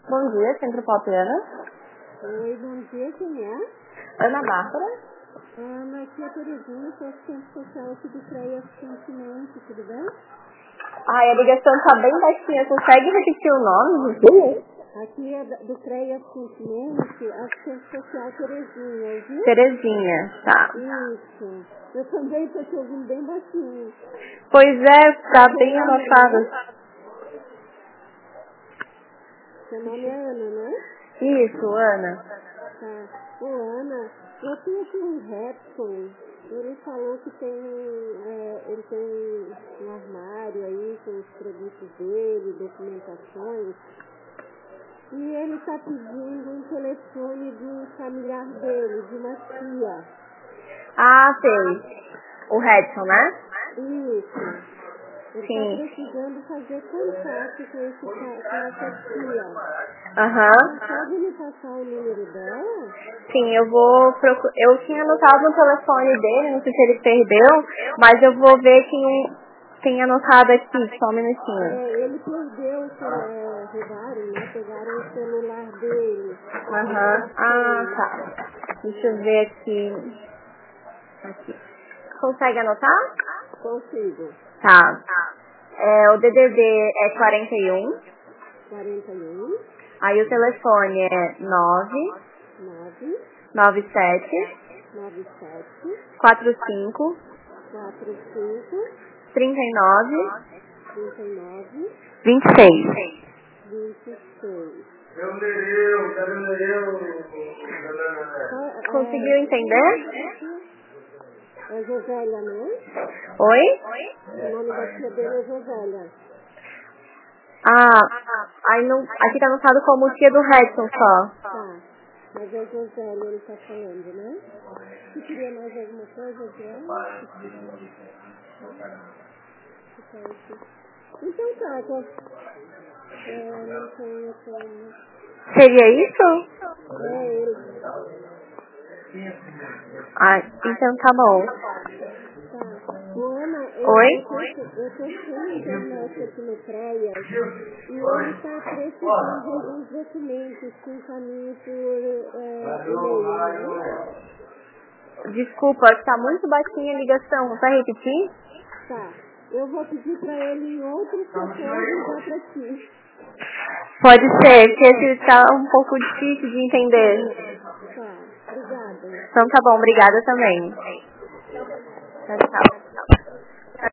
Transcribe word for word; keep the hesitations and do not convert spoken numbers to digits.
Bom dia, Centro Pop Ana. Oi, bom dia, quem é? Ana Bárbara. Ana, aqui é a Terezinha, sou assistente social aqui do CREA Sentimento, tudo bem? Ai, a ligação tá bem baixinha. Consegue repetir o nome? Sim. Aqui é da- do CREA Sentimento, assistente social Terezinha, ouviu? Terezinha, tá. Isso. Eu também estou te ouvindo bem baixinho. Pois é, tá bem anotado. Seu nome é Ana, né? Isso, Ana. Tá. Ô, Ana, eu tenho aqui um Repson. Ele falou que tem, é, ele tem um armário aí com os produtos dele, documentações. E ele está pedindo um telefone de um familiar dele, de uma tia. Ah, sei. O Redson, né? Isso. Ele está Sim. precisando fazer contato com, esse, ca- com essa tia. Aham. Pode me passar o número dela? Sim, eu vou procurar. Eu tinha anotado o telefone dele, não sei se ele perdeu, mas eu vou ver quem tem anotado aqui, só um minutinho. É, ele perdeu o celular, roubaram, né? Pegaram o celular dele. Aham. Ah, tá. Deixa eu ver aqui. Aqui. Consegue anotar? Consigo. Tá. É, o D D D é quarenta e um. quarenta e um, Aí o telefone é nove nove, nove sete nove sete, quatro cinco quatro cinco, três nove trinta e nove, vinte e seis. vinte e seis. Conseguiu entender? É Josélia, né? Oi? O nome da tia dele é Josélia. Ah, aí não, aqui tá anotado como tia do Redson só. Tá. Mas é Josélia, ele tá falando, né? Você queria mais alguma coisa, Josélia? Então tá, tá. É, não tenho como. Seria isso? É ele. Ah, então tá bom. Tá. Ô, Ana, eu, Oi? eu, tô, eu tô sem internet aqui no CREA e ele está precisando de alguns documentos que encaminhe por é, e-mail, né? Desculpa, tá muito baixinha a ligação. Vai repetir? Tá. Eu vou pedir para ele em outro setor ligar para ti. Pode ser, que esse tá um pouco difícil de entender. Tá. Obrigada. Então tá bom, obrigada também. Tchau, tchau.